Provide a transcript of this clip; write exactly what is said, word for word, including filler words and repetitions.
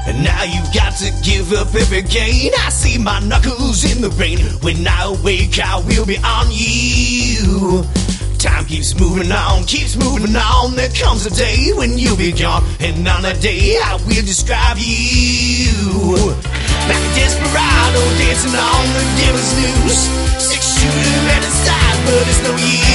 And now you got to give up every gain. I see my knuckles in the rain. When I wake, I will be on you. Time keeps moving on, keeps moving on. There comes a day when you'll be gone, and on that day I will describe you like a desperado dancing on the devil's noose. Six shooter at his side, but it's no use.